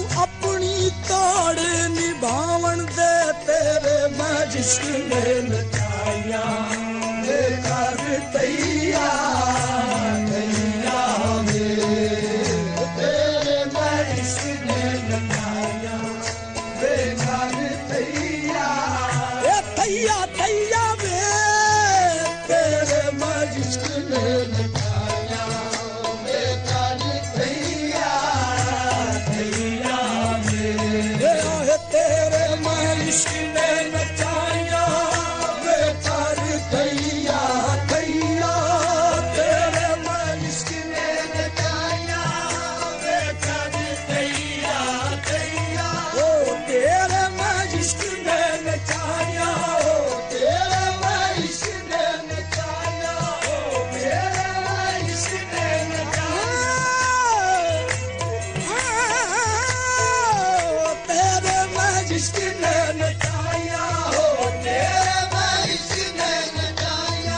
अपनी ताड़ निभावन दे तेरे मैं जिसने नचाया कर तैया तेरे मैं जिसने नचाया बेकार तैया तैया तैया वे तेरे मैं जिसने नचाया बेकार तैया तैया वे तेरे मैं जिसने नचाया बेकार तैया तैया तेरे मैं जिसने नचाया बेकार तैया तैया ओ तेरे मैं जिसने नचाया ओ तेरे मैं जिसने नचाया ओ तेरे मैं जिसने नचाया तेरे मैं जिसने नचाया हो तेरे मैं जिसने नचाया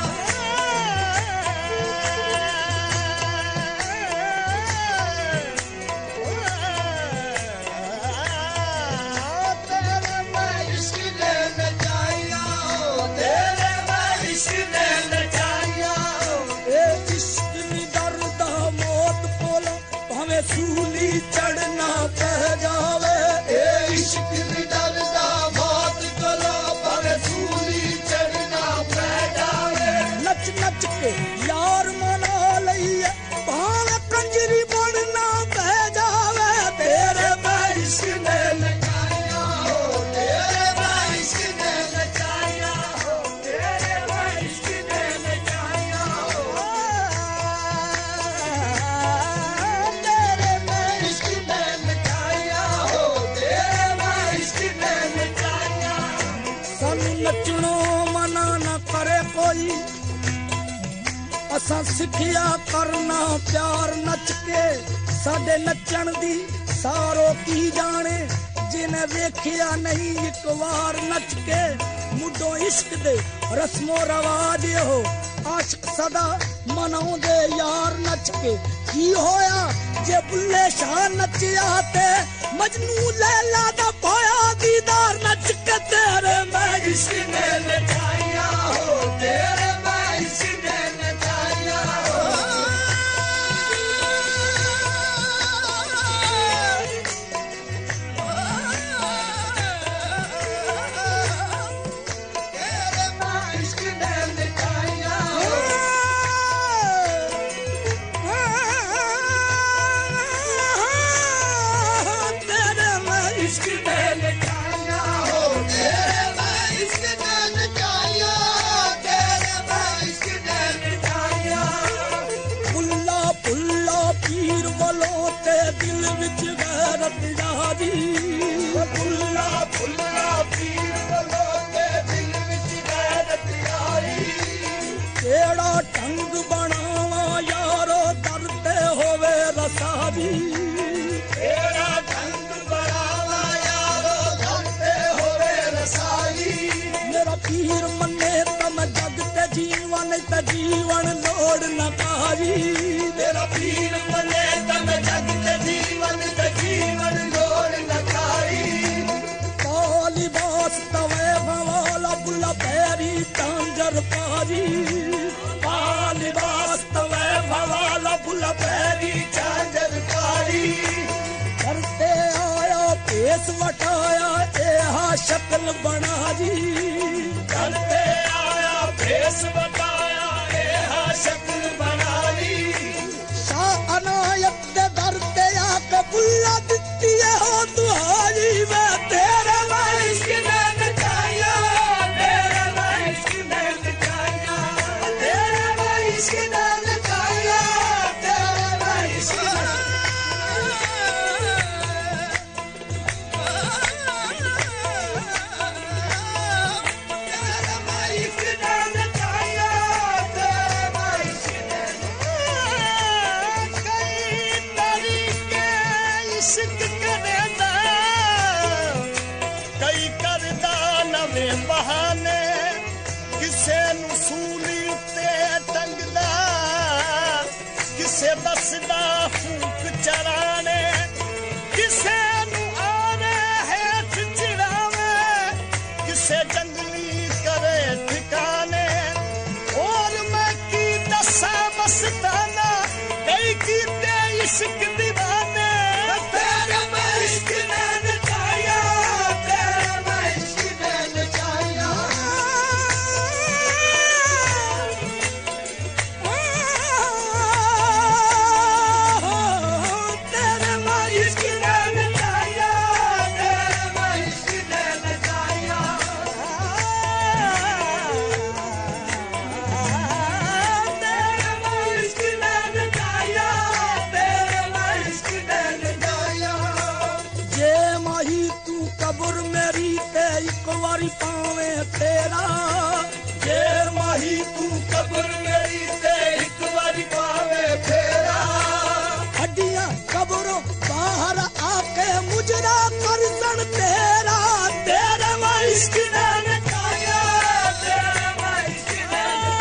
तेरे मैं जिसने नचाया हो तेरे मैं जिसने नचाया ए इश्क नी दर्दा मौत कोलो भाਵੇਂ सूली चढ़ना पै जावे ए इश्क नी दर्दा मौत कोलो भाਵੇਂ सूली चढ़ना पै जावे नच नच के यार मना लईए भाਵੇਂ कंजरी बनना पै जावे तेरे मैं इसने नचाया हो तेरे मैं इसने नचाया हो तेरे मैं इसने नचाया हो तेरे मैं इसने नचाया हो तेरे मैं इसने नचाया सानू नचणो मना ना करे कोई असां सिखिया करना प्यार नच के साडे नचण दी सारो की जाने जिन्हें वेखिया नहीं एक बार नच के मुडो इश्क दे रस्मो रवाज हो आशिक सदा मनाउंदे यार नच के की होया जे बुल्ले शाह नचिया ते मजनू लैला दा पाया दीदार नच के तेरे मैं इसने नचाया हो तेरे मैं इसने नचाया हो तेरे मैं इसने नचाया हो तेरे मैं इसने नचाया हो तेरे मैं इसने नचाया तेरे मैं इसने नचाया पुल्ला पुल्ला पीर वालों ते दिल विच गैरत यारी पुल्ला पुल्ला पीर वालों ते दिल विच गैरत यारी केड़ा ढंग बनावा यारो दर ते होवे रसावी केड़ा ढंग बनावा यारो दर ते होवे रसावी मेरा पीर मन्ने तो मैं जग ते जीवन ते जीवन लोड़ न पावी मेरा पीर मन्ने तो मैं जग ते जीवन लोड़ न पावी लिबास तवे भवाला बुला पैरी तांजर पारी लिबास तवे भवाला बुला पैरी तांजर पारी करते आया पेश वटाया ए हा शक्ल बना जी करते आया पेश वटाया ए हा शक्ल बना ली शाह अनायत दे दर ते आके बुला दित्ती हो दुहारी मैं तेरे मैं इसने नचाया तेरे मैं इसने नचाया तेरे मैं इसने नचाया तेरे मैं इसने बहाने किसे नूं सूली उत्ते टंगदा किसे दसदा फूक चराने किसे नूं आशिक दीवाने तेरे मैं इश्क ने नचाया तेरे मैं इश्क ने नचाया तेरे मैं इश्क ने नचाया तेरे मैं इश्क ने नचाया तेरे मैं इश्क ने नचाया तेरे मैं इश्क ने नचाया जे माही तू कब्र मेरी ते एक वारी पावे तेरा जे माही तू कब्र मेरी ते एक वारी पावे तेरा हड्डियां कब्रों बाहर आके मुजरा कर सन तेरा तेरे मैं इश्क ने नचाया तेरे मैं इश्क ने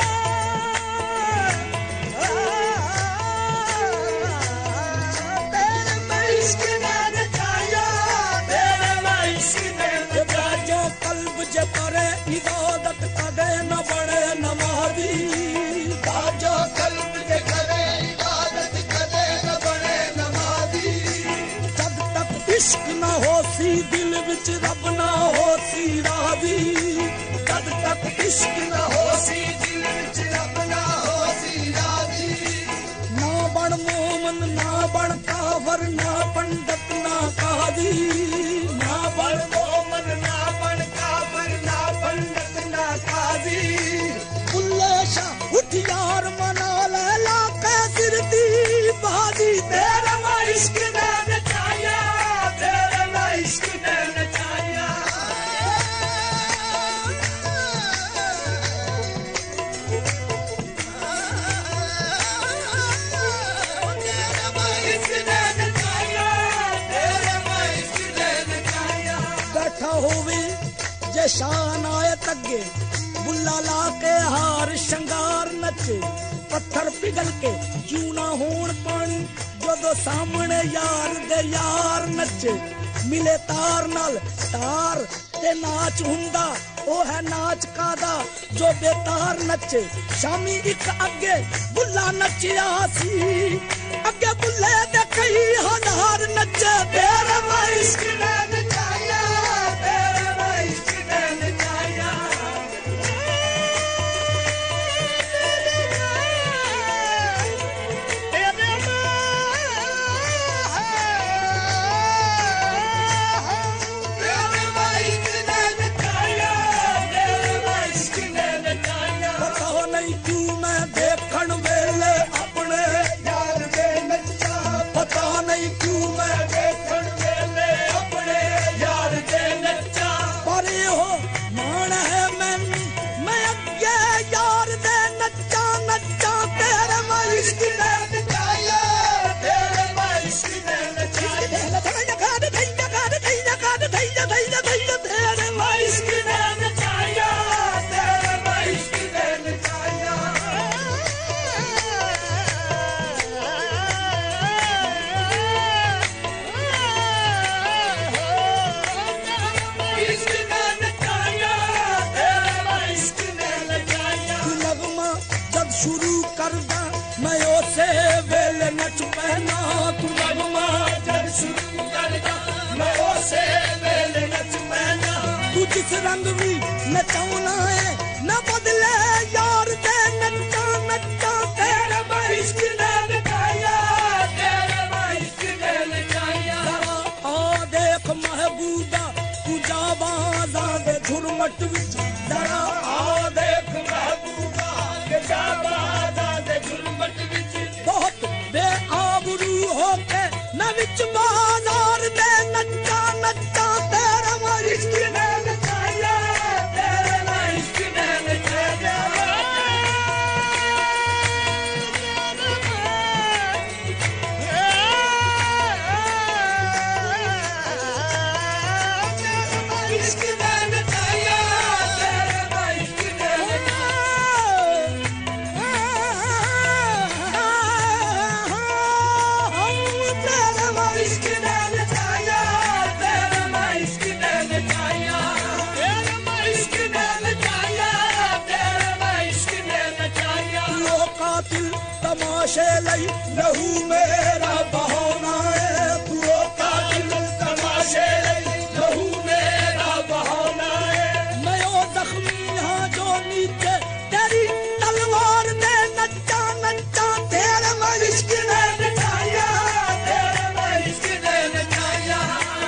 तेरे मैं इश्क ने नचाया तेरे मैं इश्क ने नचाया कल्ब जे करे इबादत कदे न बने नमाज़ी बाजो कल्ब जे करे इबादत कदे न बने नमाज़ी जब तक इश्क न होसी दिल विच रब न होसी राज़ी जब तक इश्क न होसी दिल विच रब न होसी राज़ी ना बन मोमन ना बन काफर ना पंडित ना काजी ना बन मोमन ना बन काफर ना पंडित ना काजी बुल्ले शाह उठ यार मना ले लाके सिर दी बाजी तेरे मैं इश्क ने नचाया तेरे मैं इश्क ने नचाया तेरे मैं इश्क ने नचाया तेरे मैं इश्क ने नचाया बैठा होवे जे शान आए तगे बुल्ला ला के हार शंगार नचे पत्थर पिघल के क्यों ना होण पानी जदों सामने यार दे यार नचे मिले तार नाल तार ते नाच हुंदा ओ है नाच कादा जो बेतार नचे शामी एक अगे बुल्ला नचिया सी अगे बुल्ले दे कई हजार नचे तेरे मैं इश्क ने नचाया तेरे मैं इश्क ने नचाया पता नहीं क्यों मैं देखण वेले अपने यार दे नच्चा पता नहीं क्यों मैं देखण वेले अपने यार दे नच्चा पर हो मान है मैं अगे यार दे नच्चा नच्चा तेरे मैं इश्क ने नचाया तेरे मैं इश्क ने नचाया तेरे मैं इश्क ने नचाया तेरे मैं इश्क ने नचाया इश्क ने नचाया तेरे मैं इश्क ने नचाया नगमा जब शुरू करदा मैं उसे वेले नच पैना तू नगमा जब शुरू करदा मैं उसे वेले नच पैना तू जिस रंग भी नचाउना है न बदले यार दे नच्चा नच्चा तेरे मैं इश्क ने नचाया तेरे मैं इश्क ने नचाया आ देख महबूबा तू जाबाज़ां दे झुरमट विच जरा आ देख महबूबा के जाबाज़ां दे झुरमट विच बहुत बेआबरू होके न विच बाजार दे नच्चा नच्चा तेरे मैं इश्क ने नचाया तेरे मैं इश्क ने नचाया इश्क ने नचाया तेरे मैं इश्क ने तमाशे लई लहू मेरा बहाना है तू कातिल तमाशे लई लहू मेरा बहाना है मैं ओ जख्मी हां जो नीचे तेरी तलवार दे नच्चा नच्चा तेरे मैं इश्क ने नचाया तेरे मैं इश्क ने नचाया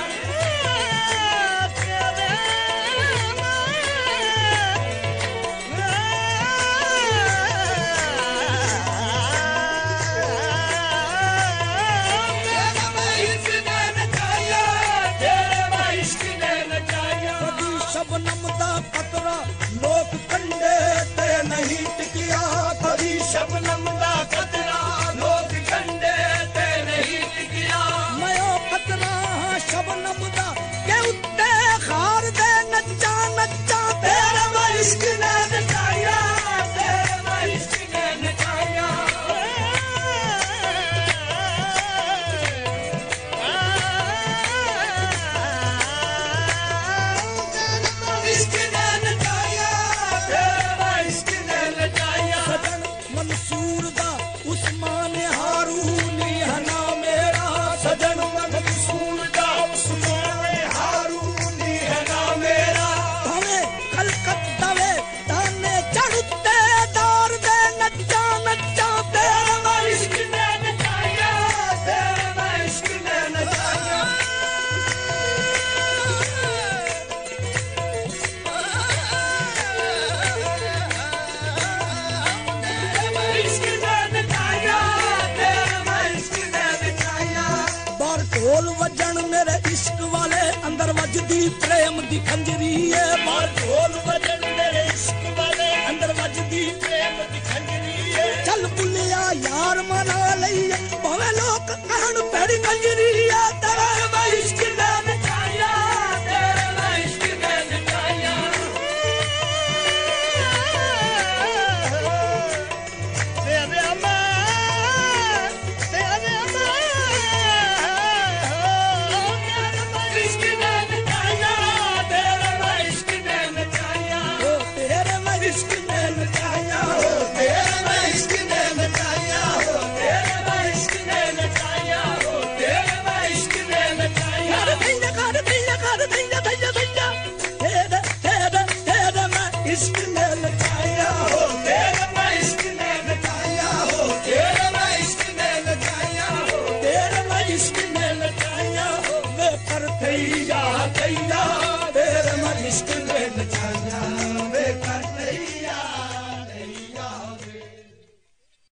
शबनम दा कतरा लोक कंडे ते नहीं टिकिया कभी शबनम दा कतरा लोक कंडे ते नहीं टिकिया मैं ओ कतरा शबनम दा के उत्ते खार दे नच्चा नच्चा तेरे मैं इश्क ने नचाया तेरे मैं इश्क ने नचाया मंसूर दा उस्मान हारूनी हना मेरा सजन मंसूर दा उस्मान हारूनी हना मेरा हमें खलकत दवे ताने चढ़ते दार दे नच्चा नच्चा तेरे मैं इश्क ने नचाया तेरे मैं इश्क ने नचाया ढोल वजन मेरे इश्क वाले अंदर वजदी प्रेम दी खंजरी है बार ढोल वजन मेरे इश्क वाले अंदर वजदी प्रेम दी खंजरी है चल बुलिया यार मना लईए भावे लोक कहन पैड़ी खंजरी है तेरा मैं इश्क ने नचाया तेरा मैं इश्क ने नचाया तेरे अम्मा इश्क ने नचाया हो तेरे मैं इश्क ने नचाया हो तेरे मैं इश्क ने नचाया हो तेरे मैं इश्क ने नचाया हो मैं पर थैया थैया तेरे मैं इश्क ने नचाया